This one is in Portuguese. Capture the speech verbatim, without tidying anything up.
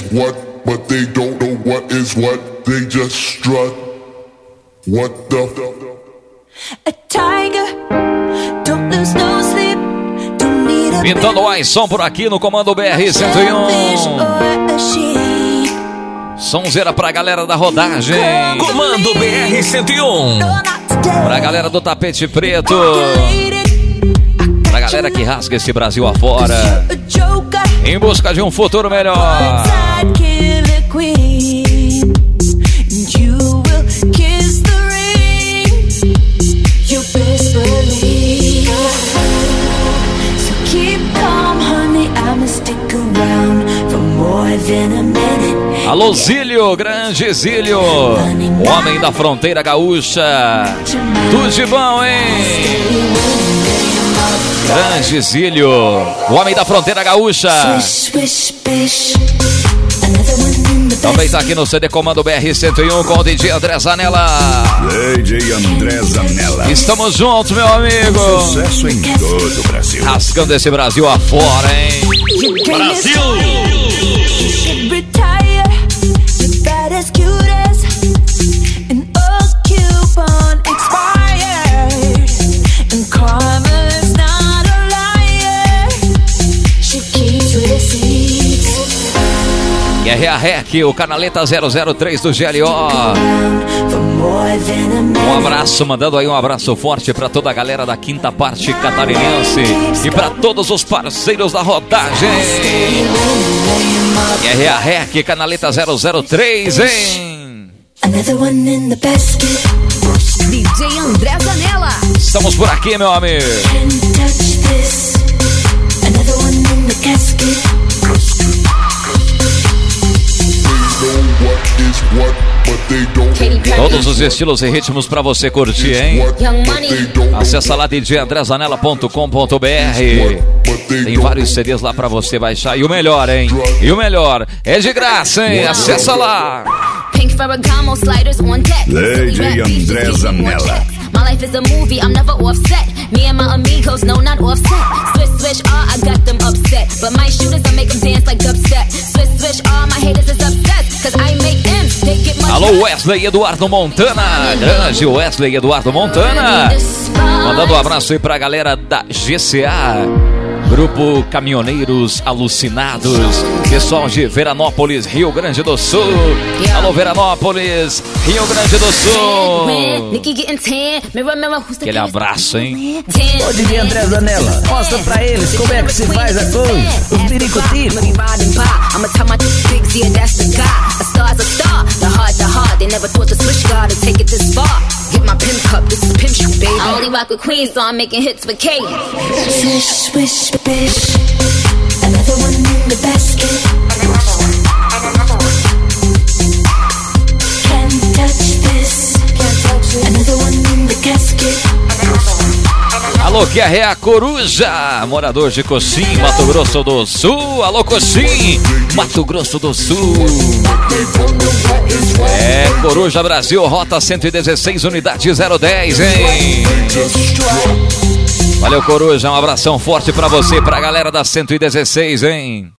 is what, but they don't know what is what. They just strut. What the A tiger, don't lose no sleep. Don't need a Pintando o som por aqui no Comando B R cento e um. Sonzeira pra galera da rodagem. Comando B R cento e um. Pra galera do tapete preto. Pra galera que rasga esse Brasil afora, em busca de um futuro melhor. Alô Zílio, grande Zílio, o homem da fronteira gaúcha. Tudo de bom, hein? Grande Zílio, o homem da fronteira gaúcha. Também tá aqui no C D Comando B R cento e um com o D J André Zanella. D J André Zanella. Estamos juntos, meu amigo. Sucesso em todo o Brasil. Rasgando esse Brasil afora, hein? Brasil! E é a Rec, o Canaleta zero zero três do G L O. Um abraço, mandando aí um abraço forte pra toda a galera da quinta parte catarinense e pra todos os parceiros da rodagem. E é a Rec, Canaleta zero zero três, hein? D J André Zanella. Estamos por aqui, meu amigo. Todos os estilos e ritmos pra você curtir, hein? Acessa lá d j andré zanella ponto com ponto b r. Tem vários C Ds lá pra você baixar. E o melhor, hein? E o melhor é de graça, hein? Acessa lá. D J André Zanella. My life is a movie, I'm never offset. Me and my amigos, no, not offset. Swish, swish, ah, I got them upset. But my shooters, I make them dance like dubstep. Swish, swish, ah, my haters is upset. Cause I make them, they get my... Alô, Wesley Eduardo Montana. Grande Wesley Eduardo Montana. Mandando um abraço aí pra galera da G C A. Grupo Caminhoneiros Alucinados. Pessoal de Veranópolis, Rio Grande do Sul. Alô, Veranópolis, Rio Grande do Sul. Aquele abraço, hein? Ô, D J André Zanella, mostra pra eles como é que se faz a coisa. Os biricutitos. I only rock with queens, so I'm making hits with Kate. Swish, swish, bish. Another one in the basket. Can't touch this. Another one in the casket. Alô, que é a Coruja, morador de Coxim, Mato Grosso do Sul. Alô, Coxim, Mato Grosso do Sul. É, Coruja Brasil, rota cento e dezesseis, unidade zero dez, hein? Valeu, Coruja, um abração forte pra você, pra galera da cento e dezesseis, hein?